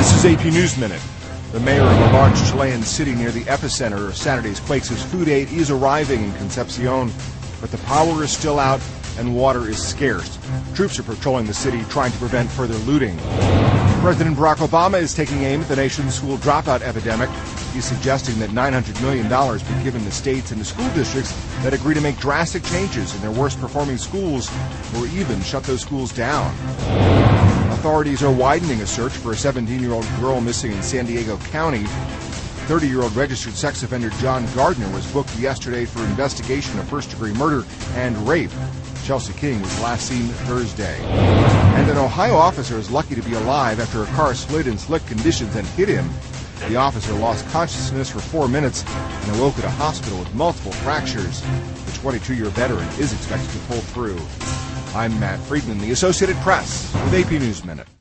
This is AP News Minute. The mayor of a large Chilean city near the epicenter of Saturday's quake says food aid is arriving in Concepcion, but the power is still out and water is scarce. Troops are patrolling the city trying to prevent further looting. President Barack Obama is taking aim at the nation's school dropout epidemic. He's suggesting that $900 million be given to states and to school districts that agree to make drastic changes in their worst-performing schools or even shut those schools down. Authorities are widening a search for a 17-year-old girl missing in San Diego County. 30-year-old registered sex offender John Gardner was booked yesterday for investigation of first-degree murder and rape. Chelsea King was last seen Thursday. And an Ohio officer is lucky to be alive after a car slid in slick conditions and hit him. The officer lost consciousness for 4 minutes and awoke at a hospital with multiple fractures. The 22-year veteran is expected to pull through. I'm Matt Friedman, the Associated Press, with AP News Minute.